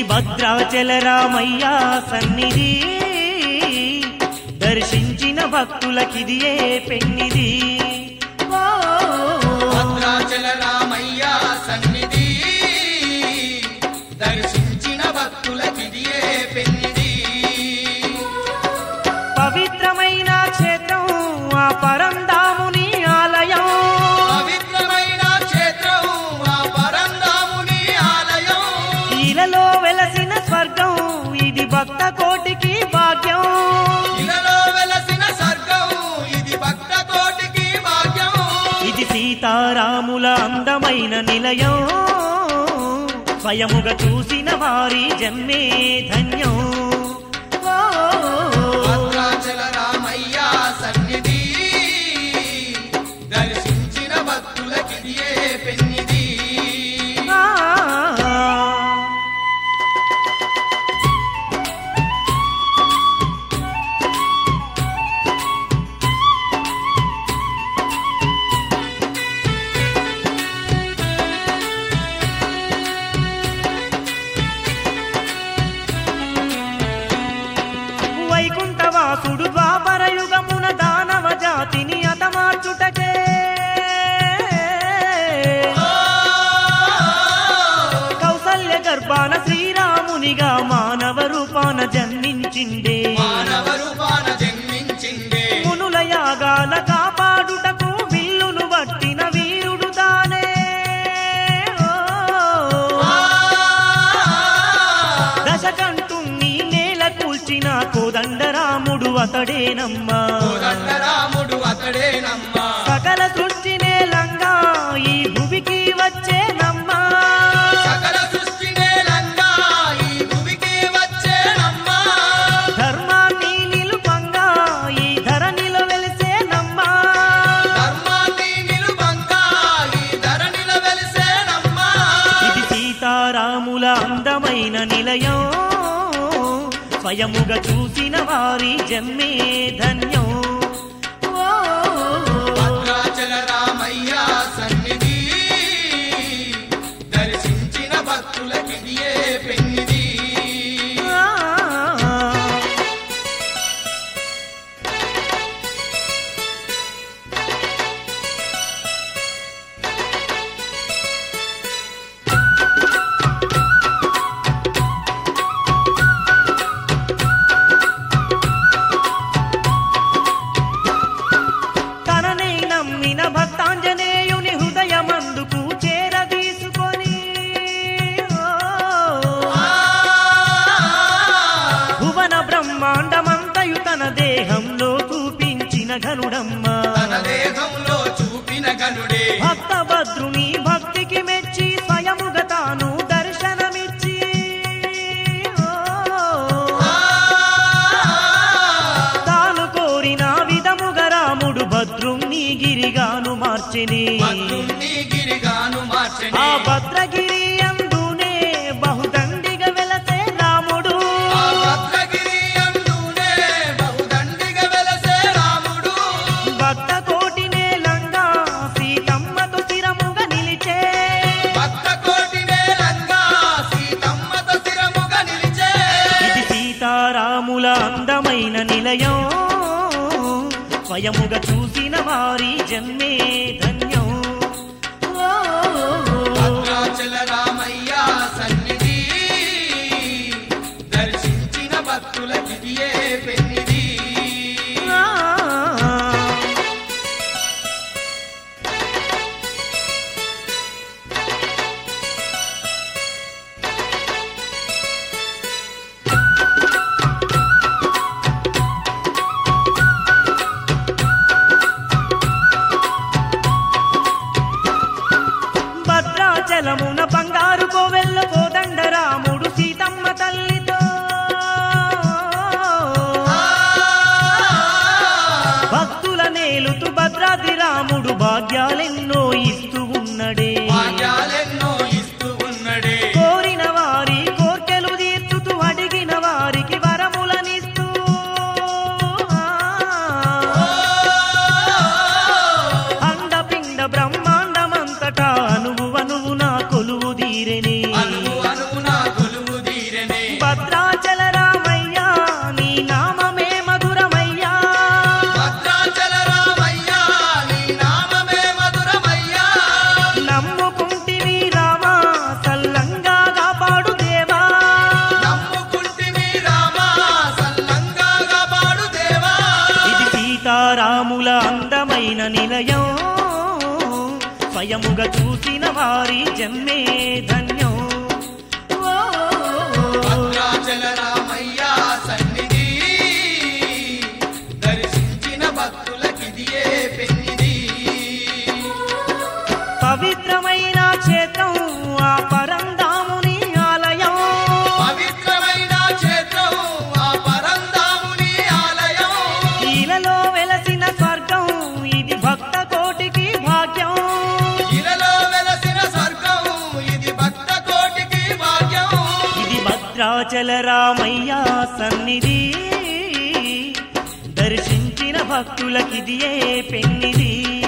భద్రాచల రామయ్య సన్నిధి దర్శించిన భక్తులకిదియే పెన్నిది భద్రాచల రామయ్య సన్నిధి దర్శించిన భక్తులకిదియే పెన్నిది పవిత్రమైన క్షేత్రం ఆ పరంధాముని ఆలయం పవిత్రమైన క్షేత్రం ఆ పరంధాముని ఆలయం ఇలలో వెలసిన స్వర్గం ఇది భక్త కోటికి భాగ్యం ఇలలో వెలసిన స్వర్గం ఇది భక్త కోటికి భాగ్యం ఇది సీతారాముల అందమైన నిలయం స్వయముగా చూసిన వారి జన్మే ధన్యం భద్రాచల రామయ్య సన్నిధి దర్శించిన భక్తులకిదియే పెన్నిది వైకుంఠవాసుడు ద్వాపరయుగమున దానవ జాతిని అతమార్చుటకే కౌసల్య గర్భాన శ్రీరామునిగా మానవ రూపాన జన్మించిండే మానవ రూపాన జన్మించిందే మునుల యాగాల కాపాడుటకు విల్లును పట్టిన వీరుడు తానే దశకంఠుణ్ణి నేల కూల్చిన కోదండరాముడు అతడేనమ్మా కోదండరాముడు అతడేనమ్మా సకల సృష్టి నేలంగా ఈ భువికి వచ్చేనమ్మా సకల సృష్టి నేలంగా ఈ భూమికి వచ్చేనమ్మా ధర్మాన్ని నిలుపంగా ఈ ధరణిలో వెలిసేనమ్మా ధర్మాన్ని నిలుపంగా ఈ ధరణిలో వెలిసేనమ్మా ఇది సీతారాముల అందమైన నిలయం స్వయముగా చూసిన వారి జన్మే ధన్యం భద్రాచల రామయ్య సన్నిధి దర్శించిన భక్తులకిదియే పెన్నిది తననే నమ్మిన భక్తాంజనేయుని హృదయమందుకు చేరదీసుకొని భువన బ్రహ్మాండమంతయు తన దేహంలో చూపించిన ఘనుడమ్మ తన దేహంలో చూపిన గనుడే భక్త భద్రుని భక్తికి మెచ్చి స్వయముగా తాను దర్శనమిచ్చి తాను కోరిన విధముగా రాముడు భద్రుణ్ణి గిరిగాను మార్చెని భద్రుణ్ణి గిరిగాను ఆ మార్చని భద్రగిరి అందునే బహుదండిగా వెలసే రాముడు ఆ భద్రగిరి అందునే బహుదండిగా వెలసే రాముడు భక్త కోటి నేలంగా సీతమ్మతో స్థిరముగా నిలిచే భక్త కోటి నేలంగా సీతమ్మతో స్థిరముగా నిలిచే ఇది సీతారాముల అందమైన నిలయం స్వయముగా చూసిన వారి జన్మే ధన్యం భద్రాచల రామయ్య సన్నిధి దర్శించిన భక్తులకిదియే పెన్నిది భద్రాచలమున బంగారు కోవెల్ల కోదండరాముడు సీతమ్మ తల్లితో భక్తుల నేలుతూ భద్రాద్రి రాముడు భాగ్యాలెన్నో ఇస్తూ ఉన్నడే భాగ్యాలెన్నో ఇస్తూ ఉన్నడే కోరిన వారి కోర్కెలు తీర్చుతూ అడిగిన వారికి వరములనిస్తూ అండపిండ బ్రహ్మాండమంతటా అనువు నా కొలువు తీరే నిలయం స్వయముగా చూసిన వారి జన్మే ధన్యం. ఓ భద్రాచల రామయ్య సన్నిధి దర్శించిన భక్తులకిదియే పెన్నిది. పవిత్రమైన క్షేత్రం ఆ పరంధాముని ఆలయం. పవిత్రమైన క్షేత్రం ఆ పరంధాముని ఆలయం. ఈలలో వెలసిన స్వర్గం ఇది భక్త కోటికి భాగ్యం. ఇలలో వెలసిన స్వర్గం ఇది భక్త కోటికి భాగ్యం. ఇది భద్రాచల రామయ్య సన్నిధి దర్శించిన భక్తులకిదియే పెన్నిది.